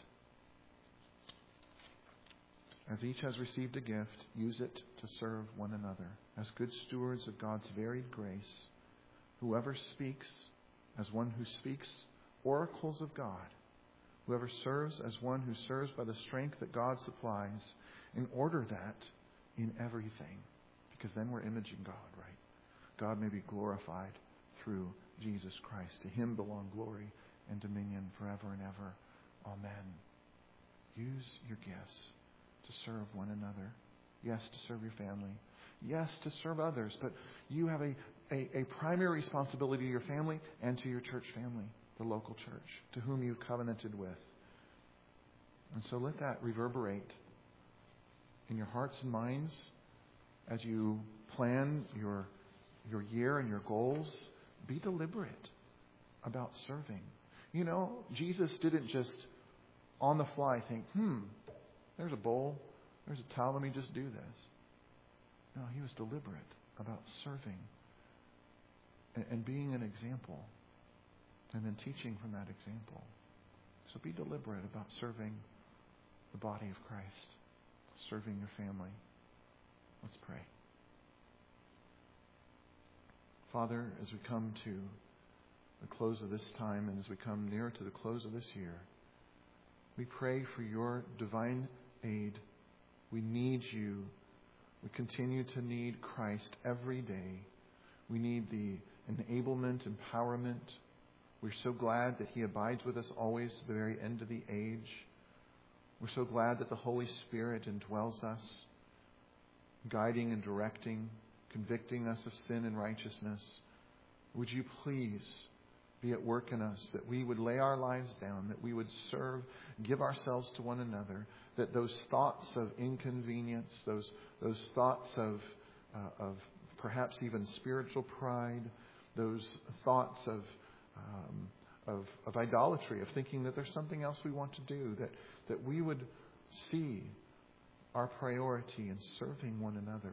A: As each has received a gift, use it to serve one another. As good stewards of God's varied grace, whoever speaks as one who speaks oracles of God, whoever serves as one who serves by the strength that God supplies, in order that in everything, because then we're imaging God, right? God may be glorified through Jesus Christ. To him belong glory and dominion forever and ever. Amen. Use your gifts to serve one another. Yes, to serve your family. Yes, to serve others. But you have a primary responsibility to your family and to your church family, the local church, to whom you've covenanted with. And so let that reverberate in your hearts and minds as you plan your year and your goals. Be deliberate about serving. You know, Jesus didn't just on the fly think, there's a bowl, there's a towel, let me just do this. No, he was deliberate about serving and being an example and then teaching from that example. So be deliberate about serving the body of Christ, serving your family. Let's pray. Father, as we come to the close of this time and as we come near to the close of this year, we pray for your divine aid. We need you. We continue to need Christ every day. We need the enablement, empowerment. We're so glad that he abides with us always to the very end of the age. We're so glad that the Holy Spirit indwells us, guiding and directing, convicting us of sin and righteousness, would you please be at work in us, that we would lay our lives down, that we would serve, give ourselves to one another, that those thoughts of inconvenience, those thoughts of perhaps even spiritual pride, those thoughts of idolatry, of thinking that there's something else we want to do, that we would see our priority in serving one another.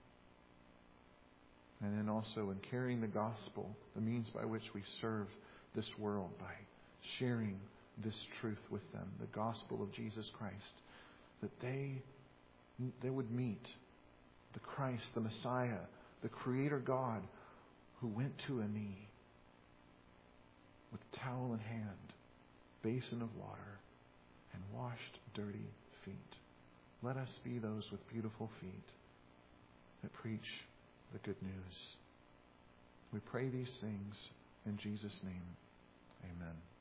A: And then also in carrying the gospel, the means by which we serve this world, by sharing this truth with them, the gospel of Jesus Christ, that they would meet the Christ, the Messiah, the Creator God, who went to a knee with towel in hand, basin of water, and washed dirty feet. Let us be those with beautiful feet that preach the good news. We pray these things in Jesus' name. Amen.